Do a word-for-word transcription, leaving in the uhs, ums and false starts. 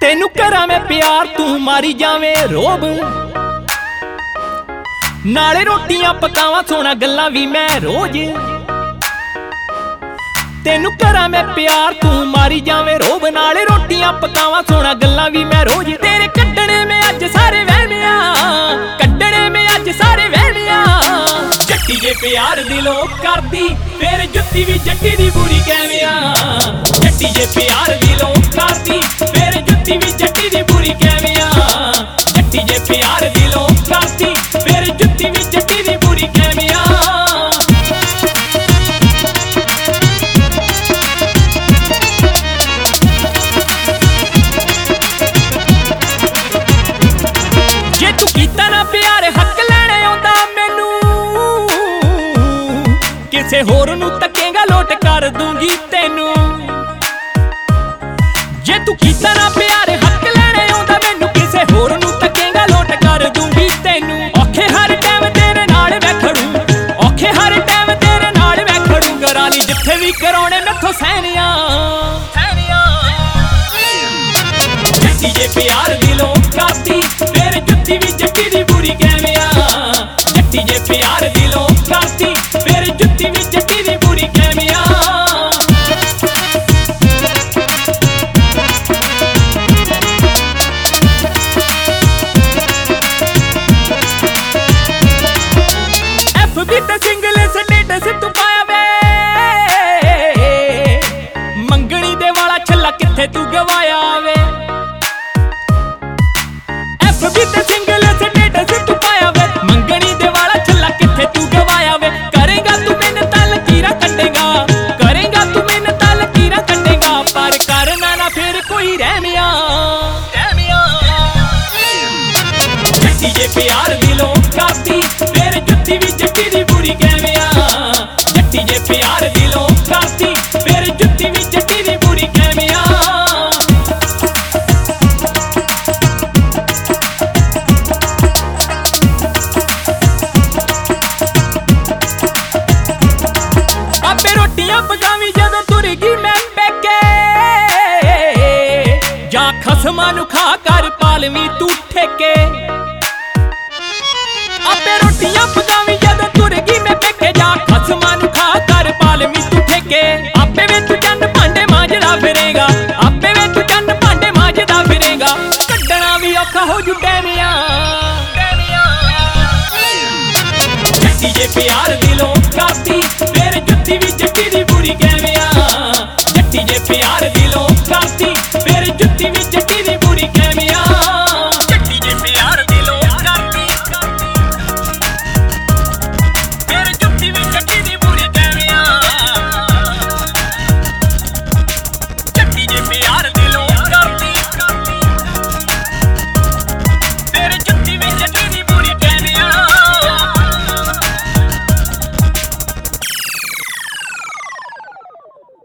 तेनू करा मैं प्यार तू मारी जावे रोब, नाले रोटियां पकावां सोना गल्लां भी मैं रोज। तेनू करा मैं प्यार तू मारी जावे रोब, नाले रोटियां पकावां सोना गल्लां भी मैं रोज। तेरे कड्डणे में अज सारे वहमिया, कड्डणे में अज सारे वहमिया। जट्टी जे प्यार दिलों करदी फिर जुत्ती भी जट्टी दी बुरी कहविया। जट्टी जे प्यार दिलों करदी फिर जुत्ती भी जट्टी दी बुरी कहविया। जट्टी जे प्यार दिलों करदी फिर जुत्ती भी जट्टी दी बुरी कहविया। जे तू कीता ना प्यार हक लैणे आउंदा मैनू, किसे होर नू तकेगा लोट कर दूंगी तेनू। जे तू कीता ना प्यार हक लैणे आउंदा मैनू, किसे होर नू तकेगा लोट कर दूंगी तेनू। औखे हर टाइम तेरे नाल मैं खड़ू, औखे हर टाइम तेरे नाल मैं खड़ू। कराली जिथे भी कराउणे मैथों सहनिया। जट्टी जे प्यार दिलों करदी फिर जुत्ती भी जट्टी दी बुरी कहविया। जट्टी जे प्यार दिलों करदी फिर जुत्ती भी जट्टी दी बुरी कहविया। एफबी ते सिंगल स्टेटस तू पाया वे, मंगनी दे वाला छल्ला किथे तू गवाया वे। एफबी ते सिंगल स्टेटस तू पाया वे, मंगनी दे वाला छल्ला किथे तू गवाया वे। करेगा तू मेहनत लकीरां कटेगा, करेगा तू मेहनत लकीरां कटेगा। पर करना ना फिर कोई रहमिया। जट्टी जे प्यार दिलों करदी फिर जुत्ती भी जट्टी दी बुरी कहविया। जट्टी जे प्यार दिलों करदी फिर जुत्ती भी जट्टी दी बुरी कहविया। आपे रोटियां पकावी जदों तुर गई मैं पैके, जा खसमां नू खा कर पालवी तू ठेके। आपे रोटियां पकावी जदों तुर गई मैं पैके, जा खसमां नू खा कर पालवी तू ठेके। आपे वे तू चंद भांडे मांजदा फिरेगा, आपे वे तू चंद भांडे मांजदा फिरेगा। कड्डना भी औखा हो जू डैमिया। जट्टी जे प्यार दिलों करदी फिर जुत्ती भी जट्टी दी बुरी कहविया। जट्टी जे प्यार